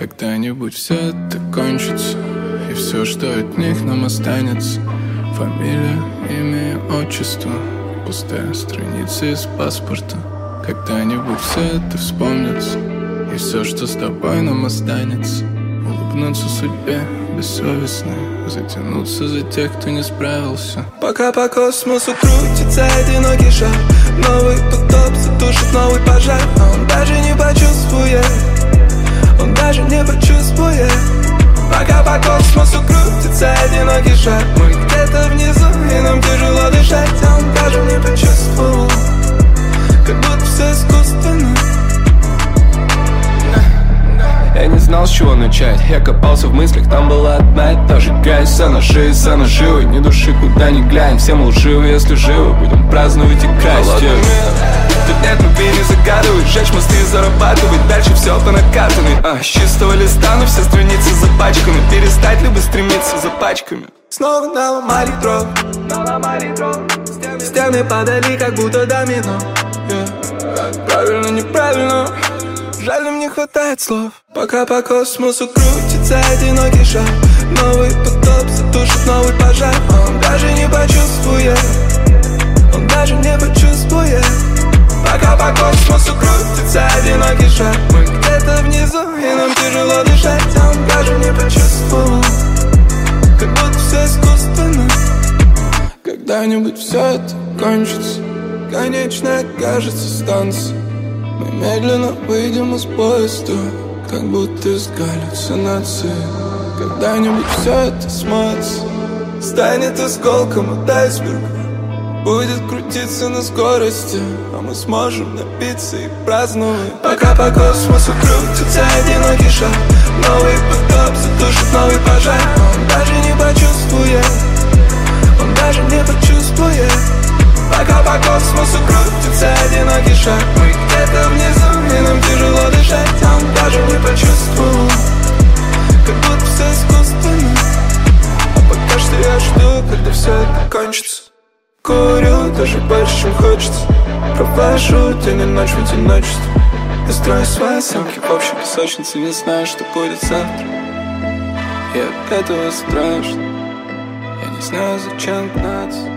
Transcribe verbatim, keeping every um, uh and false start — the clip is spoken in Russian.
Когда-нибудь все это кончится, и все, что от них нам останется: фамилия, имя и отчество, пустая страница из паспорта. Когда-нибудь все это вспомнится, и все, что с тобой нам останется: улыбнуться судьбе бессовестно, затянуться за тех, кто не справился. Пока по космосу крутится одинокий шар, новый потоп затушит новый пожар. А он даже не почувствует, он даже не почувствует. Пока по космосу крутится одинокий шар, мы где-то внизу, и нам тяжело дышать. А он даже не почувствовал, как будто все искусственно. Я не знал, с чего начать, я копался в мыслях, там была одна и та же грязь. Вся на шее, вся на живой, ни души куда ни глянь. Все мы лживы, если живы, будем праздновать и красть. Тут нет любви, не загадывай, жечь мосты и зарабатывать дальше все по накатанной. А, с чистого листа, но все страницы запачканы. Перестать либо стремиться за пачками. Снова наломали дров, стены падали, как будто домино. yeah. Правильно, неправильно, жаль, нам не хватает слов. Пока по космосу крутится одинокий шар, новый потоп затушит новый пожар. Он даже не почувствует, он даже не почувствует. Пока по космосу крутится одинокий шар, мы где-то внизу, и нам тяжело дышать. А он даже не почувствовал, как будто все искусственно. Когда-нибудь все это кончится, конечная кажется станция. Мы медленно выйдем из поезда, как будто из галлюцинации. Когда-нибудь все это смоется, станет осколком от айсберга, будет крутиться на скорости, а мы сможем напиться и праздновать. Пока по космосу крутится одинокий шар, новый потоп затушит новый пожар. Он даже не почувствует, он даже не почувствует. Пока по космосу крутится одинокий шар, мы где-то внизу, и нам тяжело дышать. А он даже не почувствовал, как будто все искусственно. А пока что я жду, когда все это кончится. Курю даже больше, чем хочется, провожу день и ночь в одиночестве. Я строю свои съемки в общей песочнице, не знаю, что будет завтра. И от этого страшно, я не знаю, зачем гнаться.